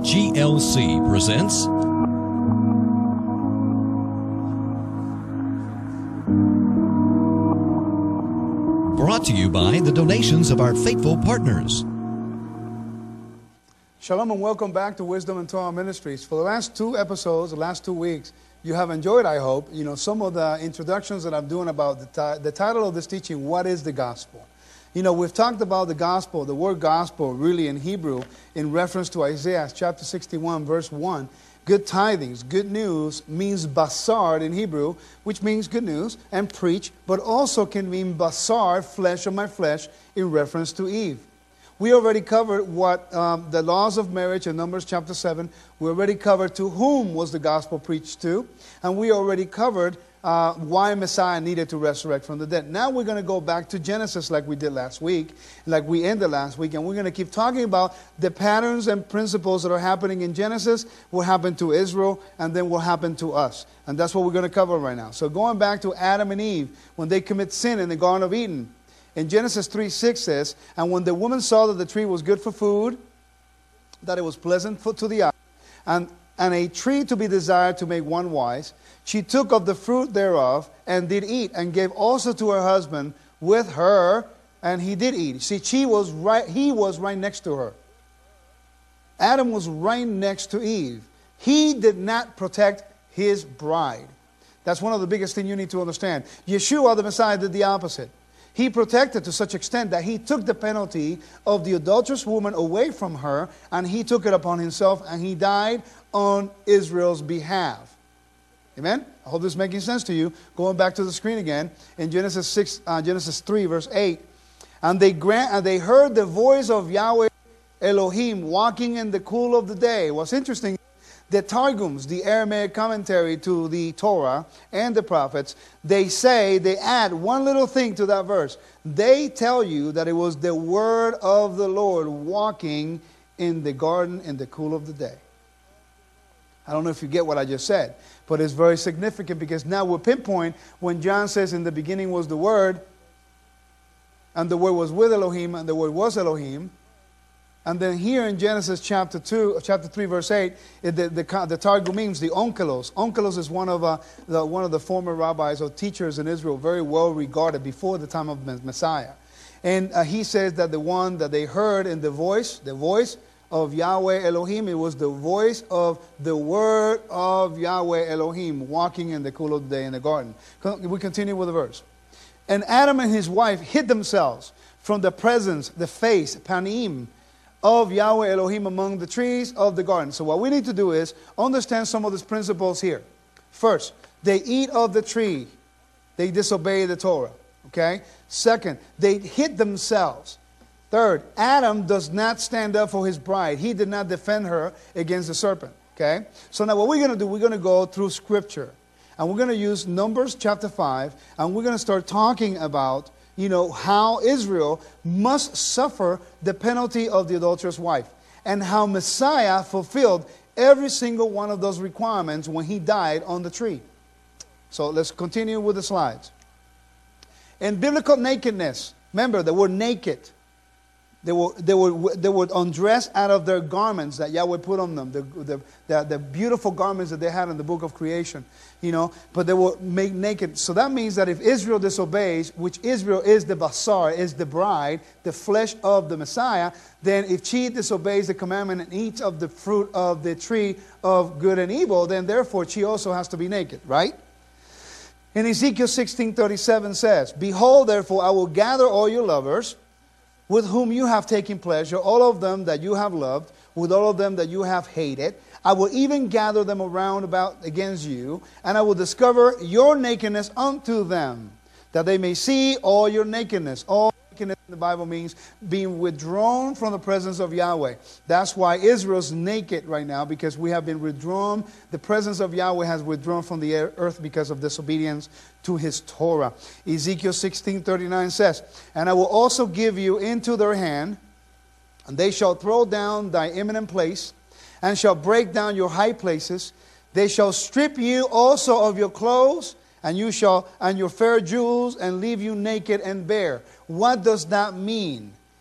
GLC presents brought to you by the donations of our faithful partners. Shalom and welcome back to Wisdom and Torah Ministries. For the last two episodes, the last 2 weeks, you have enjoyed, I hope, some of the introductions that I'm doing about the title of this teaching, What is the Gospel? We've talked about the gospel, the word gospel really in Hebrew in reference to Isaiah chapter 61 verse 1. Good tidings, good news means basar in Hebrew, which means good news, and preach, but also can mean basar, flesh of my flesh, in reference to Eve. We already covered what the laws of marriage in Numbers chapter 7. We already covered to whom was the gospel preached to. And we already covered why Messiah needed to resurrect from the dead. Now we're going to go back to Genesis like we did last week, like we ended last week. And we're going to keep talking about the patterns and principles that are happening in Genesis, what happened to Israel, and then what happened to us. And that's what we're going to cover right now. So going back to Adam and Eve, when they commit sin in the Garden of Eden. In Genesis 3:6 says, and when the woman saw that the tree was good for food, that it was pleasant to the eye, and a tree to be desired to make one wise, she took of the fruit thereof, and did eat, and gave also to her husband with her, and he did eat. See, he was right next to her. Adam was right next to Eve. He did not protect his bride. That's one of the biggest things you need to understand. Yeshua, the Messiah, did the opposite. He protected to such extent that he took the penalty of the adulterous woman away from her, and he took it upon himself, and he died on Israel's behalf. Amen? I hope this is making sense to you. Going back to the screen again, in Genesis 3, verse 8. And they heard the voice of Yahweh Elohim walking in the cool of the day. What's interesting, the Targums, the Aramaic commentary to the Torah and the prophets, they add one little thing to that verse. They tell you that it was the word of the Lord walking in the garden in the cool of the day. I don't know if you get what I just said, but it's very significant because now we'll pinpoint when John says in the beginning was the Word, and the Word was with Elohim, and the Word was Elohim. And then here in Genesis chapter 3, verse 8, the Targum means the onkelos. Onkelos is one of the former rabbis or teachers in Israel, very well regarded before the time of Messiah. And he says that the one that they heard in the voice of Yahweh Elohim, it was the voice of the word of Yahweh Elohim walking in the cool of the day in the garden. We continue with the verse. And Adam and his wife hid themselves from the presence, the face, panim, of Yahweh Elohim among the trees of the garden. So what we need to do is understand some of these principles here. First, they eat of the tree. They disobey the Torah. Okay? Second, they hid themselves. Third, Adam does not stand up for his bride. He did not defend her against the serpent. Okay? So now what we're going to do, we're going to go through Scripture. And we're going to use Numbers chapter 5. And we're going to start talking about how Israel must suffer the penalty of the adulterous wife. And how Messiah fulfilled every single one of those requirements when he died on the tree. So let's continue with the slides. In biblical nakedness, remember the word naked. They would undress out of their garments that Yahweh put on them, the beautiful garments that they had in the book of creation, but they will make naked. So that means that if Israel disobeys, which Israel is the basar, is the bride, the flesh of the Messiah, then if she disobeys the commandment and eats of the fruit of the tree of good and evil, then therefore she also has to be naked, right? In Ezekiel 16:37 says, Behold, therefore, I will gather all your lovers, with whom you have taken pleasure, all of them that you have loved, with all of them that you have hated. I will even gather them around about against you, and I will discover your nakedness unto them, that they may see all your nakedness. All nakedness in the Bible means being withdrawn from the presence of Yahweh. That's why Israel's naked right now, because we have been withdrawn. The presence of Yahweh has withdrawn from the earth because of disobedience to his Torah. Ezekiel 16:39 says, And I will also give you into their hand, and they shall throw down thy eminent place, and shall break down your high places. They shall strip you also of your clothes, and your fair jewels, and leave you naked and bare. What does that mean?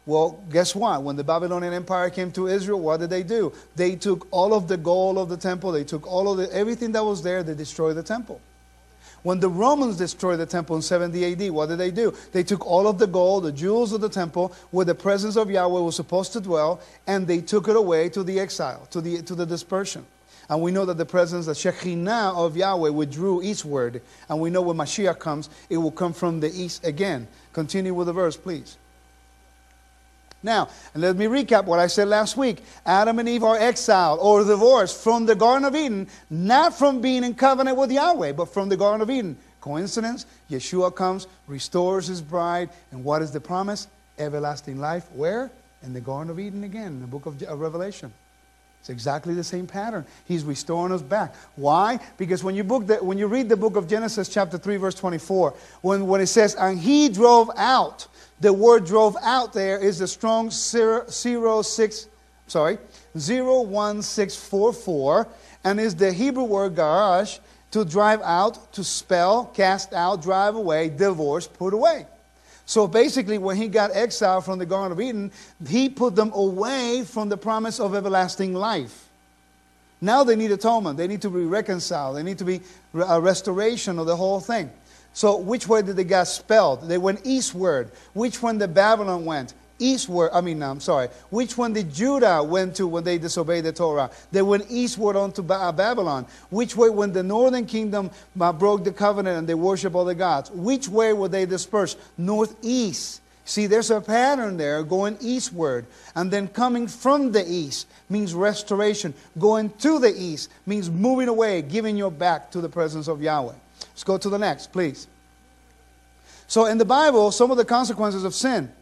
Well, guess what? When the Babylonian Empire came to Israel, what did they do? They took all of the gold of the temple. They took all of everything that was there. They destroyed the temple. When the Romans destroyed the temple in 70 AD, what did they do? They took all of the gold, the jewels of the temple, where the presence of Yahweh was supposed to dwell, and they took it away to the exile, to the dispersion. And we know that the presence, the Shekinah of Yahweh withdrew eastward. And we know when Mashiach comes, it will come from the east again. Continue with the verse, please. Now, let me recap what I said last week. Adam and Eve are exiled or divorced from the Garden of Eden, not from being in covenant with Yahweh, but from the Garden of Eden. Coincidence? Yeshua comes, restores his bride, and what is the promise? Everlasting life. Where? In the Garden of Eden again, in the book of Revelation. It's exactly the same pattern. He's restoring us back. Why? Because when you read the book of Genesis chapter 3 verse 24, when it says, and he drove out, the word drove out there is the strong 01644, and is the Hebrew word garash, to drive out, to spell, cast out, drive away, divorce, put away. So basically, when he got exiled from the Garden of Eden, he put them away from the promise of everlasting life. Now they need atonement. They need to be reconciled. They need to be a restoration of the whole thing. So which way did they get expelled? They went eastward. Which one did Babylon went? Eastward. Which one did Judah went to when they disobeyed the Torah? They went eastward onto Babylon. Which way when the northern kingdom broke the covenant and they worship other gods? Which way were they dispersed? Northeast. See, there's a pattern there, going eastward. And then coming from the east means restoration. Going to the east means moving away, giving your back to the presence of Yahweh. Let's go to the next, please. So in the Bible, some of the consequences of sin.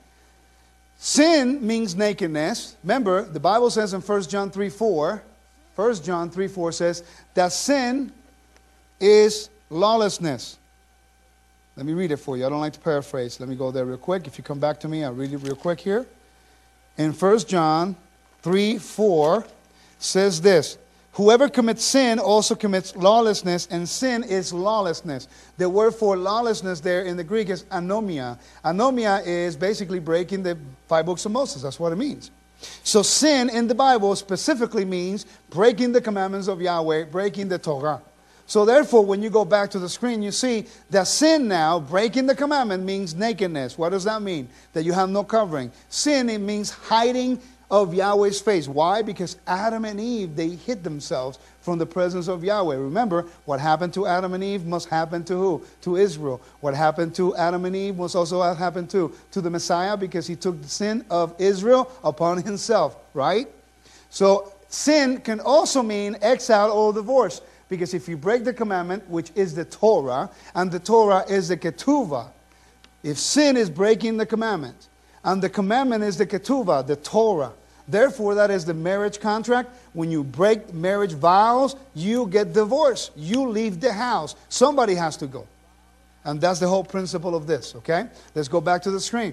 Sin means nakedness. Remember, the Bible says in 1 John 3:4, 1 John 3:4 says that sin is lawlessness. Let me read it for you. I don't like to paraphrase. Let me go there real quick. If you come back to me, I'll read it real quick here. In 1 John 3:4 says this, whoever commits sin also commits lawlessness, and sin is lawlessness. The word for lawlessness there in the Greek is anomia. Anomia is basically breaking the 5 books of Moses. That's what it means. So sin in the Bible specifically means breaking the commandments of Yahweh, breaking the Torah. So therefore, when you go back to the screen, you see that sin now, breaking the commandment, means nakedness. What does that mean? That you have no covering. Sin, it means hiding of Yahweh's face. Why? Because Adam and Eve, they hid themselves from the presence of Yahweh. Remember, what happened to Adam and Eve must happen to who? To Israel. What happened to Adam and Eve must also happen to the Messiah, because he took the sin of Israel upon himself, right? So sin can also mean exile or divorce, because if you break the commandment, which is the Torah, and the Torah is the ketuvah, if sin is breaking the commandment, and the commandment is the ketuvah, the Torah. Therefore, that is the marriage contract. When you break marriage vows, you get divorced. You leave the house. Somebody has to go. And that's the whole principle of this, okay? Let's go back to the screen.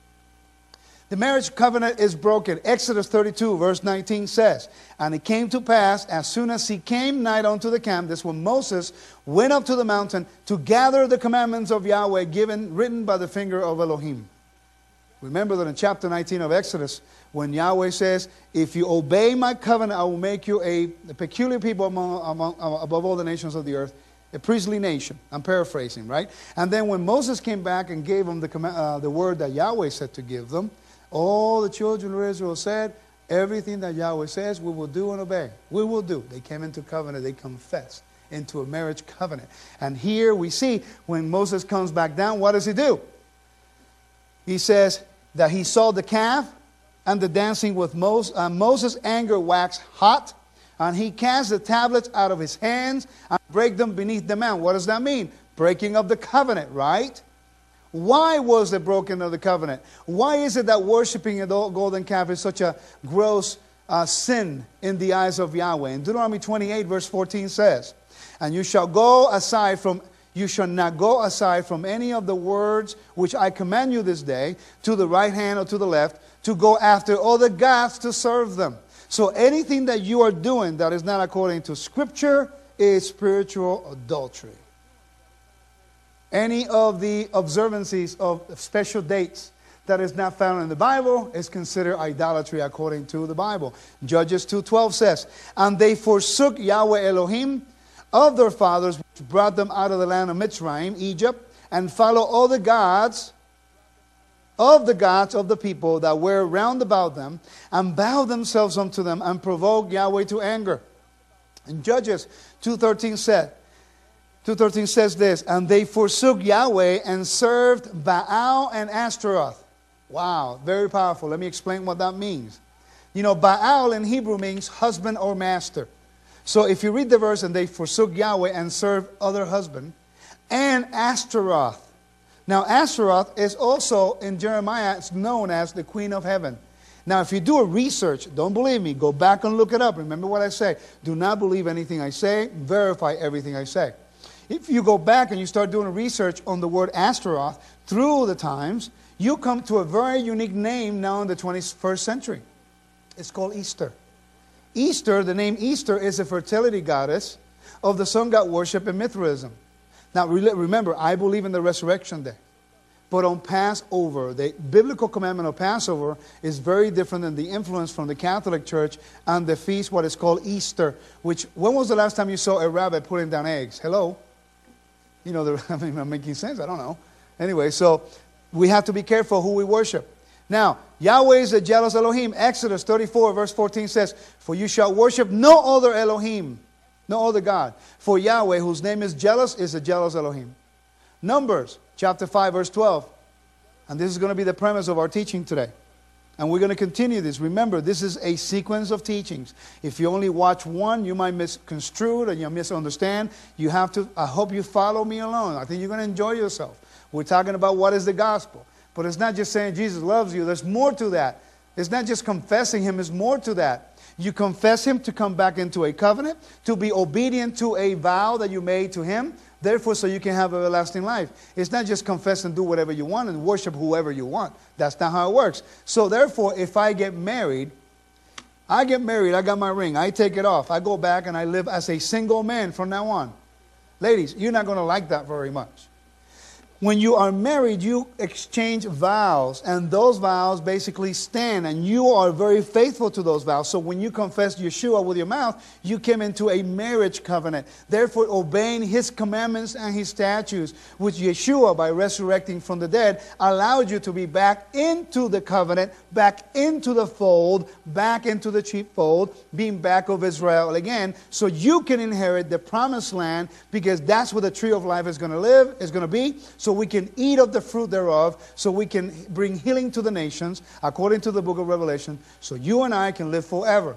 The marriage covenant is broken. Exodus 32, verse 19 says, and it came to pass, as soon as he came nigh unto the camp, this when Moses went up to the mountain to gather the commandments of Yahweh, written by the finger of Elohim. Remember that in chapter 19 of Exodus, when Yahweh says, if you obey my covenant, I will make you a peculiar people above all the nations of the earth, a priestly nation. I'm paraphrasing, right? And then when Moses came back and gave them the word that Yahweh said to give them, all the children of Israel said, everything that Yahweh says, we will do and obey. We will do. They came into covenant. They confessed into a marriage covenant. And here we see when Moses comes back down, what does he do? He says that he saw the calf and the dancing with Moses. Moses' anger waxed hot, and he cast the tablets out of his hands and break them beneath the mount. What does that mean? Breaking of the covenant, right? Why was the broken of the covenant? Why is it that worshiping a golden calf is such a gross sin in the eyes of Yahweh? In Deuteronomy 28, verse 14 says, and you shall not go aside from any of the words which I command you this day, to the right hand or to the left, to go after other gods to serve them. So anything that you are doing that is not according to Scripture is spiritual adultery. Any of the observances of special dates that is not found in the Bible is considered idolatry according to the Bible. Judges 2:12 says, "And they forsook Yahweh Elohim of their fathers, which brought them out of the land of Mitzrayim, Egypt, and followed all the gods of the people that were round about them, and bowed themselves unto them, and provoked Yahweh to anger." And Judges 2:13 says this, "And they forsook Yahweh and served Baal and Ashtaroth." Wow, very powerful. Let me explain what that means. You know, Baal in Hebrew means husband or master. So if you read the verse, "And they forsook Yahweh and served other husband," and Ashtaroth. Now Ashtaroth is also in Jeremiah, it's known as the queen of heaven. Now if you do a research, don't believe me, go back and look it up. Remember what I say. Do not believe anything I say. Verify everything I say. If you go back and you start doing research on the word Ashtaroth through the times, you come to a very unique name now in the 21st century. It's called Easter. Easter, the name Easter, is a fertility goddess of the sun god worship in Mithraism. Now remember, I believe in the resurrection day. But on Passover, the biblical commandment of Passover is very different than the influence from the Catholic Church and the feast, what is called Easter. Which, when was the last time you saw a rabbit putting down eggs? Hello? You know, I mean, I'm making sense? I don't know. Anyway, so we have to be careful who we worship. Now, Yahweh is a jealous Elohim. Exodus 34 verse 14 says, "For you shall worship no other Elohim," no other God. "For Yahweh, whose name is jealous, is a jealous Elohim." Numbers chapter 5 verse 12. And this is going to be the premise of our teaching today. And we're going to continue this. Remember, this is a sequence of teachings. If you only watch one, you might misconstrue and you'll misunderstand. You have to, I hope you follow me along. I think you're going to enjoy yourself. We're talking about what is the gospel. But it's not just saying Jesus loves you. There's more to that. It's not just confessing Him. There's more to that. You confess Him to come back into a covenant, to be obedient to a vow that you made to Him, therefore so you can have everlasting life. It's not just confess and do whatever you want and worship whoever you want. That's not how it works. So therefore, if I get married, I got my ring, I take it off, I go back and I live as a single man from now on. Ladies, you're not going to like that very much. When you are married, you exchange vows, and those vows basically stand, and you are very faithful to those vows. So when you confess Yeshua with your mouth, you came into a marriage covenant. Therefore, obeying His commandments and His statutes, which Yeshua, by resurrecting from the dead, allowed you to be back into the covenant, back into the fold, back into the sheepfold, being back of Israel again, so you can inherit the promised land, because that's where the tree of life is going to live, is going to be. So we can eat of the fruit thereof, so we can bring healing to the nations, according to the book of Revelation, so you and I can live forever.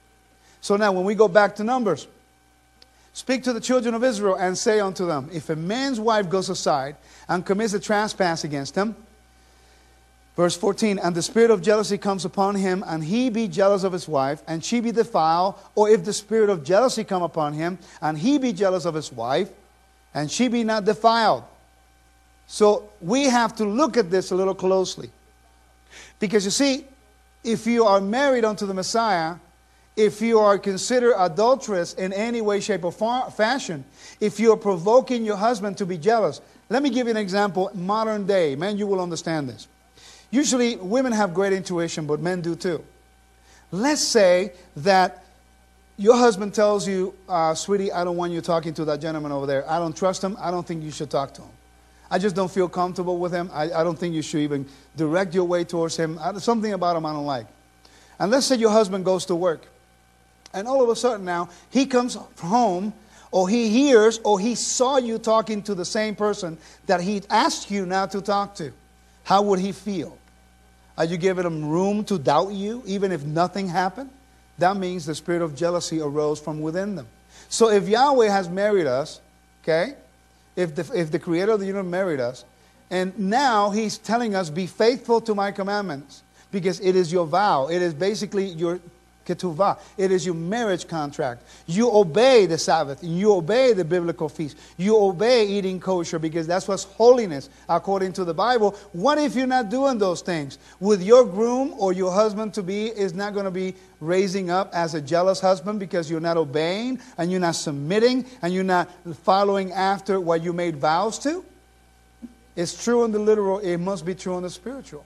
So now when we go back to Numbers, "Speak to the children of Israel and say unto them, if a man's wife goes aside and commits a trespass against him," verse 14, "and the spirit of jealousy comes upon him, and he be jealous of his wife, and she be defiled, or if the spirit of jealousy come upon him, and he be jealous of his wife, and she be not defiled." So we have to look at this a little closely. Because you see, if you are married unto the Messiah, if you are considered adulterous in any way, shape, or fashion, if you are provoking your husband to be jealous. Let me give you an example, modern day. Men, you will understand this. Usually women have great intuition, but men do too. Let's say that your husband tells you, "Sweetie, I don't want you talking to that gentleman over there. I don't trust him. I don't think you should talk to him. I just don't feel comfortable with him. I don't think you should even direct your way towards him. Something about him I don't like." And let's say your husband goes to work. And all of a sudden now, he comes home, or he hears, or he saw you talking to the same person that he asked you not to talk to. How would he feel? Are you giving him room to doubt you, even if nothing happened? That means the spirit of jealousy arose from within them. So if Yahweh has married us, okay, if the creator of the universe married us, and now He's telling us, "Be faithful to my commandments," because it is your vow. It is basically your ketuvah. It is your marriage contract. You obey the Sabbath. You obey the biblical feast. You obey eating kosher, because that's what's holiness according to the Bible. What if you're not doing those things? With your groom or your husband-to-be is not going to be raising up as a jealous husband because you're not obeying and you're not submitting and you're not following after what you made vows to? It's true in the literal. It must be true in the spiritual.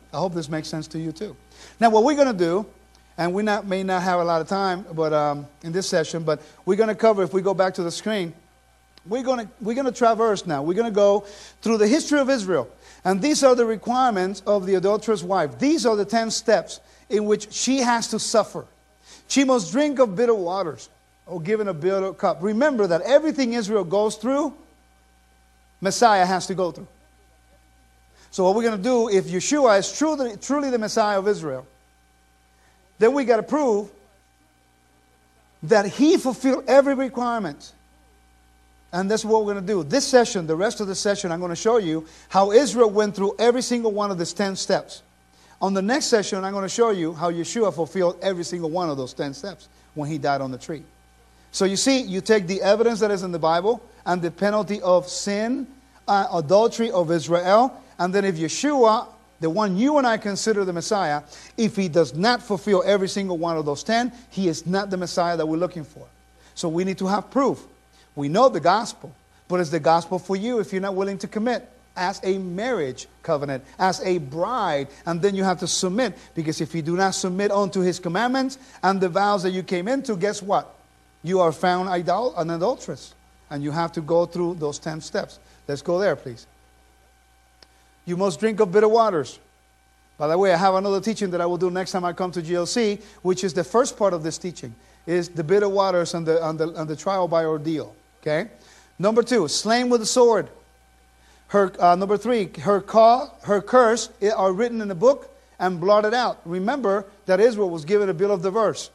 I hope this makes sense to you too. Now, what we're going to do, and we may not have a lot of time but in this session, but we're going to cover, if we go back to the screen, we're going to traverse now. We're going to go through the history of Israel. And these are the requirements of the adulterous wife. These are the 10 steps in which she has to suffer. She must drink of bitter waters or given a bitter cup. Remember that everything Israel goes through, Messiah has to go through. So what we're going to do, if Yeshua is truly the Messiah of Israel, then we got to prove that he fulfilled every requirement. And that's what we're going to do. This session, the rest of the session, I'm going to show you how Israel went through every single one of these 10 steps. On the next session, I'm going to show you how Yeshua fulfilled every single one of those 10 steps when he died on the tree. So you see, you take the evidence that is in the Bible and the penalty of sin, adultery of Israel, and then if Yeshua, the one you and I consider the Messiah, if he does not fulfill every single one of those 10, he is not the Messiah that we're looking for. So we need to have proof. We know the gospel, but it's the gospel for you if you're not willing to commit as a marriage covenant, as a bride, and then you have to submit, because if you do not submit unto his commandments and the vows that you came into, guess what? You are found an adulteress, and you have to go through those 10 steps. Let's go there, please. You must drink of bitter waters. By the way, I have another teaching that I will do next time I come to GLC, which is the first part of this teaching, is the bitter waters and the trial by ordeal. Okay? Number 2, slain with the sword. Number 3, her curse are written in the book and blotted out. Remember that Israel was given a bill of divorce.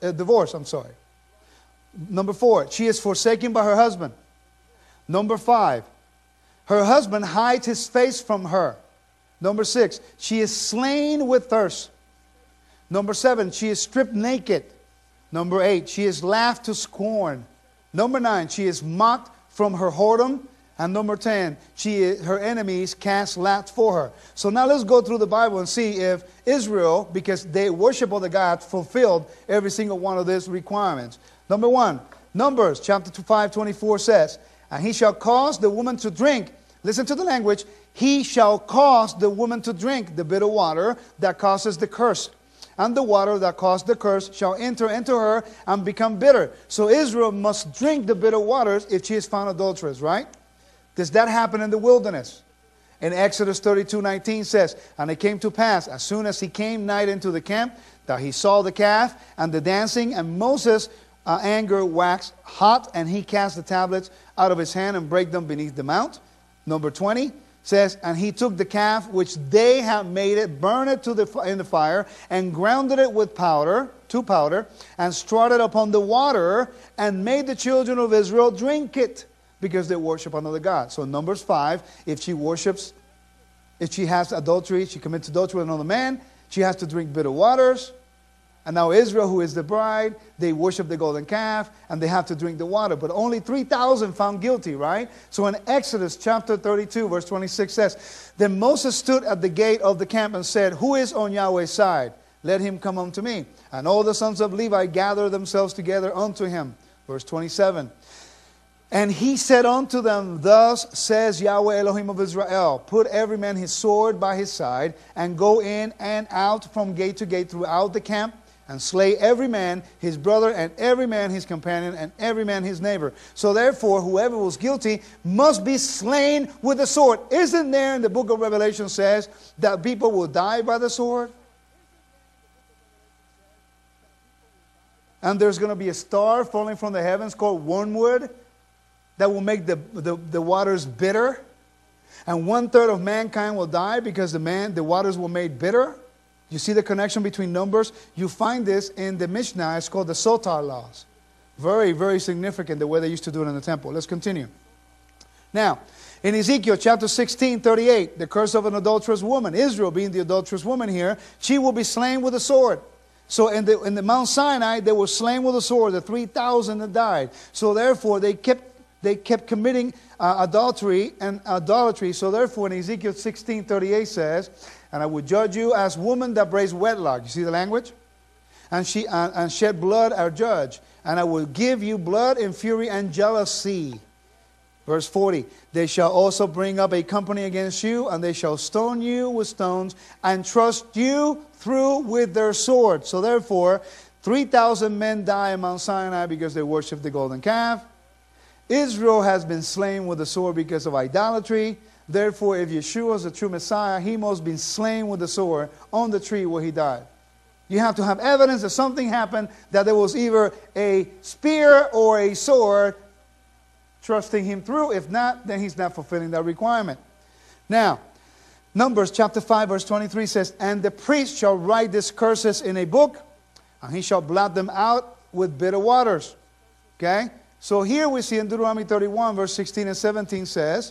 Number 4, she is forsaken by her husband. Number 5, her husband hides his face from her. Number 6, she is slain with thirst. Number 7, she is stripped naked. Number 8, she is laughed to scorn. Number 9, she is mocked from her whoredom. And number 10, her enemies cast lots for her. So now let's go through the Bible and see if Israel, because they worship other gods, fulfilled every single one of these requirements. Number 1, Numbers chapter 5:24 says, and he shall cause the woman to drink. Listen to the language. He shall cause the woman to drink the bitter water that causes the curse. And the water that caused the curse shall enter into her and become bitter. So Israel must drink the bitter waters if she is found adulterous, right? Does that happen in the wilderness? In Exodus 32:19 says, and it came to pass, as soon as he came nigh into the camp, that he saw the calf and the dancing, and Moses' anger waxed hot, and he cast the tablets out of his hand and brake them beneath the mount. Number 20 says, and he took the calf which they had made it, burned it in the fire, and grounded it with powder, to powder, and strawed it upon the water, and made the children of Israel drink it, because they worship another god. So Numbers 5, if she has adultery, she commits adultery with another man, she has to drink bitter waters. And now Israel, who is the bride, they worship the golden calf, and they have to drink the water. But only 3,000 found guilty, right? So in Exodus chapter 32, verse 26 says, then Moses stood at the gate of the camp and said, who is on Yahweh's side? Let him come unto me. And all the sons of Levi gathered themselves together unto him. Verse 27. And he said unto them, thus says Yahweh Elohim of Israel, put every man his sword by his side, and go in and out from gate to gate throughout the camp, and slay every man his brother, and every man his companion, and every man his neighbor. So therefore, whoever was guilty must be slain with the sword. Isn't there in the book of Revelation says that people will die by the sword? And there's going to be a star falling from the heavens called wormwood that will make the waters bitter. And 1/3 of mankind will die because the waters were made bitter. You see the connection between Numbers? You find this in the Mishnah. It's called the Sotar laws. Very, very significant the way they used to do it in the temple. Let's continue. Now, in Ezekiel chapter 16:38, the curse of an adulterous woman, Israel being the adulterous woman here, she will be slain with a sword. So in the Mount Sinai, they were slain with a sword, the 3,000 that died. So therefore, they kept committing adultery and idolatry. So therefore, in Ezekiel 16:38 says, and I will judge you as woman that breaks wedlock. You see the language? And shed blood our judge. And I will give you blood and fury and jealousy. Verse 40, they shall also bring up a company against you, and they shall stone you with stones, and thrust you through with their sword. So therefore, 3,000 men die on Mount Sinai because they worship the golden calf. Israel has been slain with the sword because of idolatry. Therefore, if Yeshua is the true Messiah, he must be slain with the sword on the tree where he died. You have to have evidence that something happened, that there was either a spear or a sword thrusting him through. If not, then he's not fulfilling that requirement. Now, Numbers chapter 5 verse 23 says, and the priest shall write these curses in a book, and he shall blot them out with bitter waters. Okay? So here we see in Deuteronomy 31 verse 16 and 17 says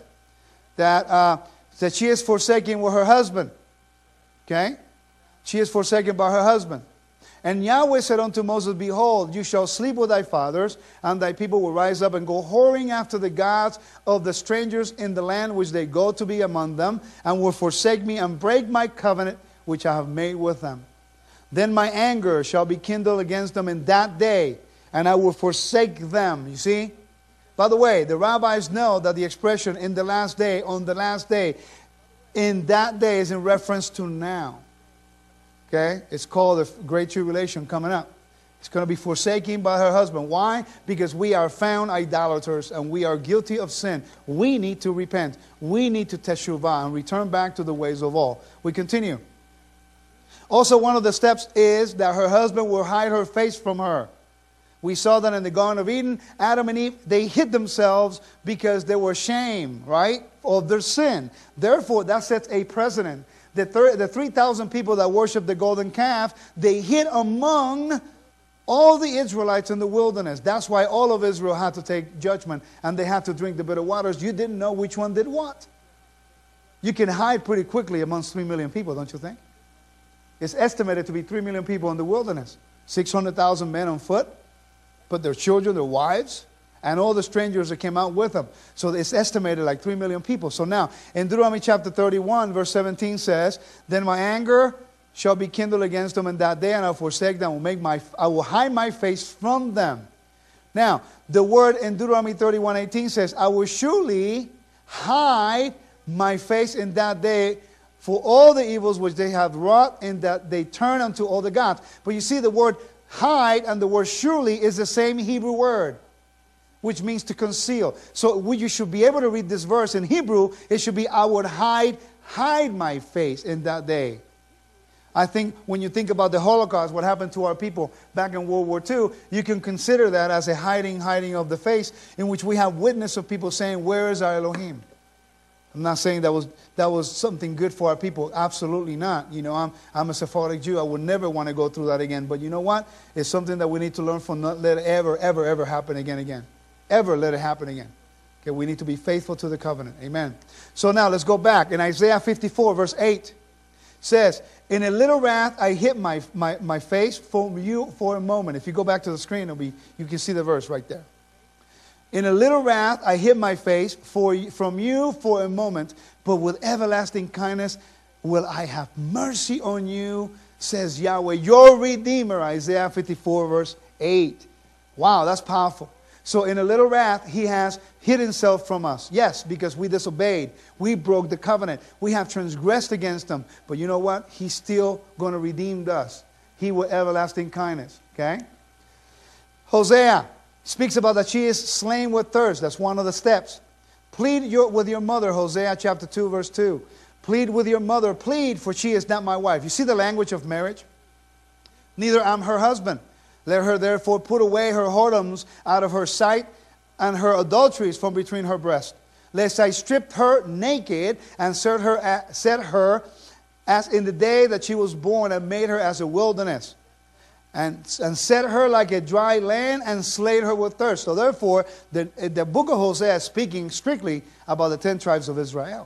that she is forsaken with her husband. Okay? She is forsaken by her husband. And Yahweh said unto Moses, behold, you shall sleep with thy fathers, and thy people will rise up and go whoring after the gods of the strangers in the land which they go to be among them, and will forsake me and break my covenant which I have made with them. Then my anger shall be kindled against them in that day, and I will forsake them. You see? By the way, the rabbis know that the expression in the last day, on the last day, in that day is in reference to now. Okay? It's called the Great Tribulation coming up. It's going to be forsaken by her husband. Why? Because we are found idolaters and we are guilty of sin. We need to repent. We need to teshuvah and return back to the ways of all. We continue. Also, one of the steps is that her husband will hide her face from her. We saw that in the Garden of Eden, Adam and Eve, they hid themselves because they were ashamed, right, of their sin. Therefore, that sets a precedent. The 3,000 people that worship the golden calf, they hid among all the Israelites in the wilderness. That's why all of Israel had to take judgment, and they had to drink the bitter waters. You didn't know which one did what. You can hide pretty quickly amongst 3 million people, don't you think? It's estimated to be 3 million people in the wilderness. 600,000 men on foot, but their children, their wives, and all the strangers that came out with them. So it's estimated like 3 million people. So now, in Deuteronomy chapter 31, verse 17 says, then my anger shall be kindled against them in that day, and I will forsake them. I will hide my face from them. Now, the word in Deuteronomy 31:18 says, I will surely hide my face in that day for all the evils which they have wrought, in that they turn unto all the gods. But you see, the word hide and the word surely is the same Hebrew word, which means to conceal. So you should be able to read this verse in Hebrew. It should be, I would hide my face in that day. I think when you think about the Holocaust, what happened to our people back in World War II, you can consider that as a hiding of the face, in which we have witness of people saying, where is our Elohim? I'm not saying that was something good for our people. Absolutely not. You know, I'm a Sephardic Jew. I would never want to go through that again. But you know what? It's something that we need to learn from. Not let it ever happen again. Ever let it happen again. Okay, we need to be faithful to the covenant. Amen. So now let's go back. In Isaiah 54, verse 8, says, in a little wrath I hid my face from you for a moment. If you go back to the screen, you can see the verse right there. In a little wrath I hid my face from you for a moment, but with everlasting kindness will I have mercy on you, says Yahweh, your Redeemer. Isaiah 54, verse 8. Wow, that's powerful. So in a little wrath, he has hid himself from us. Yes, because we disobeyed. We broke the covenant. We have transgressed against him. But you know what? He's still going to redeem us. He with everlasting kindness. Okay? Hosea speaks about that she is slain with thirst. That's one of the steps. Plead with your mother, Hosea chapter 2, verse 2. Plead with your mother. Plead, for she is not my wife. You see the language of marriage? Neither am her husband. Let her therefore put away her whoredoms out of her sight, and her adulteries from between her breasts. Lest I stripped her naked, and set her as in the day that she was born, and made her as a wilderness. And set her like a dry land, and slayed her with thirst. So therefore, the book of Hosea is speaking strictly about the 10 tribes of Israel.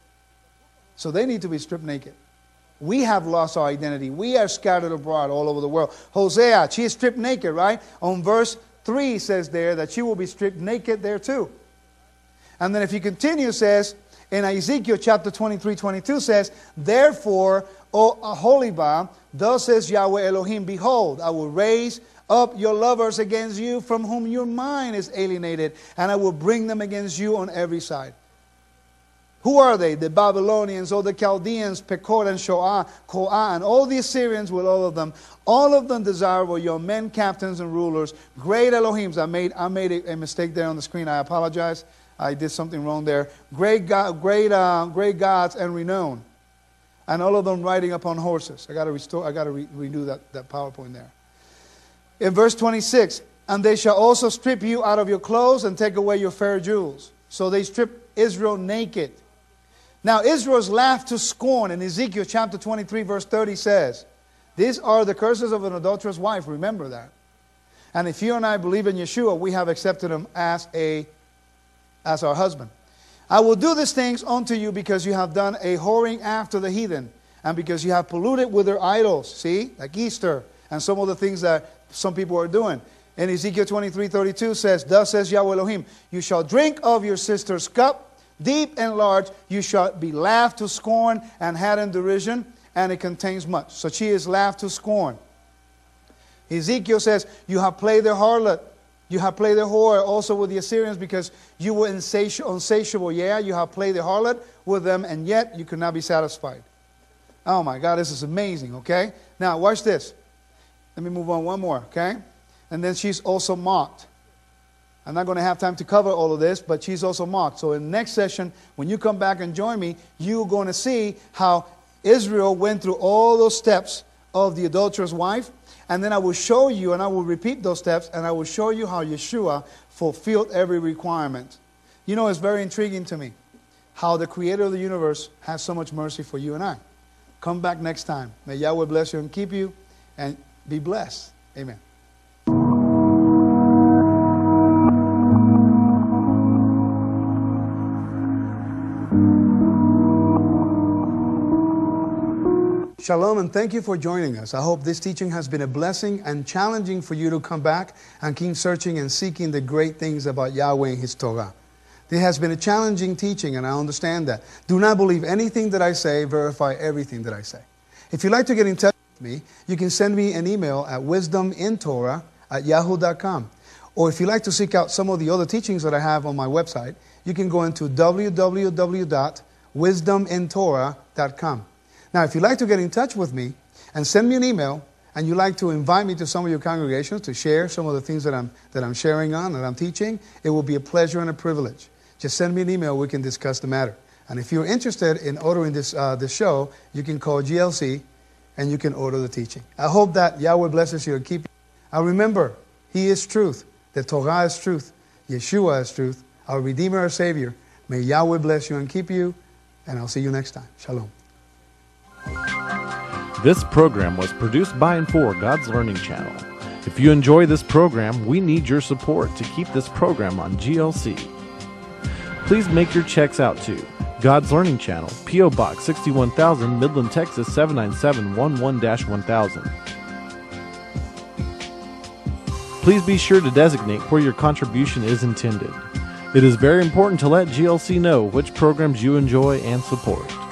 So they need to be stripped naked. We have lost our identity. We are scattered abroad all over the world. Hosea, she is stripped naked, right? On verse 3 says there that she will be stripped naked there too. And then if you continue, says, in Ezekiel chapter 23:22 says, therefore, O Aholibah, thus says Yahweh Elohim, behold, I will raise up your lovers against you, from whom your mind is alienated, and I will bring them against you on every side. Who are they? The Babylonians or the Chaldeans, Pekod and Shoah, Koah, and all the Assyrians with all of them. All of them desirable, your men, captains, and rulers, great Elohims. I made a mistake there on the screen. I apologize. I did something wrong there. Great gods and renown. And all of them riding upon horses. I got to redo that PowerPoint there. In verse 26, and they shall also strip you out of your clothes and take away your fair jewels. So they strip Israel naked. Now Israel is laughed to scorn. In Ezekiel chapter 23 verse 30 says, these are the curses of an adulterous wife. Remember that. And if you and I believe in Yeshua, we have accepted him as our husband. I will do these things unto you because you have done a whoring after the heathen, and because you have polluted with their idols. See, like Easter and some of the things that some people are doing. And Ezekiel 23:32 says, thus says Yahweh Elohim, you shall drink of your sister's cup, deep and large, you shall be laughed to scorn and had in derision, and it contains much. So she is laughed to scorn. Ezekiel says, you have played the harlot, you have played the whore also with the Assyrians because you were insatiable. Yeah, you have played the harlot with them, and yet you could not be satisfied. Oh my God, this is amazing, okay? Now, watch this. Let me move on one more, okay? And then she's also mocked. I'm not going to have time to cover all of this, but she's also mocked. So in the next session, when you come back and join me, you're going to see how Israel went through all those steps of the adulterous wife. And then I will show you, and I will repeat those steps, and I will show you how Yeshua fulfilled every requirement. You know, it's very intriguing to me how the Creator of the universe has so much mercy for you and I. Come back next time. May Yahweh bless you and keep you, and be blessed. Amen. Shalom, and thank you for joining us. I hope this teaching has been a blessing and challenging for you to come back and keep searching and seeking the great things about Yahweh and His Torah. It has been a challenging teaching, and I understand that. Do not believe anything that I say, verify everything that I say. If you'd like to get in touch with me, you can send me an email at wisdomintorah@yahoo.com. Or if you'd like to seek out some of the other teachings that I have on my website, you can go into www.wisdomintorah.com. Now, if you'd like to get in touch with me and send me an email, and you'd like to invite me to some of your congregations to share some of the things that I'm sharing on, that I'm teaching, it will be a pleasure and a privilege. Just send me an email, we can discuss the matter. And if you're interested in ordering this show, you can call GLC and you can order the teaching. I hope that Yahweh blesses you and keep you. Now remember, He is truth. The Torah is truth. Yeshua is truth. Our Redeemer, our Savior. May Yahweh bless you and keep you. And I'll see you next time. Shalom. This program was produced by and for God's Learning Channel. If you enjoy this program, we need your support to keep this program on GLC. Please make your checks out to God's Learning Channel, P.O. Box 61,000, Midland, Texas 79711-1000. Please be sure to designate where your contribution is intended. It is very important to let GLC know which programs you enjoy and support.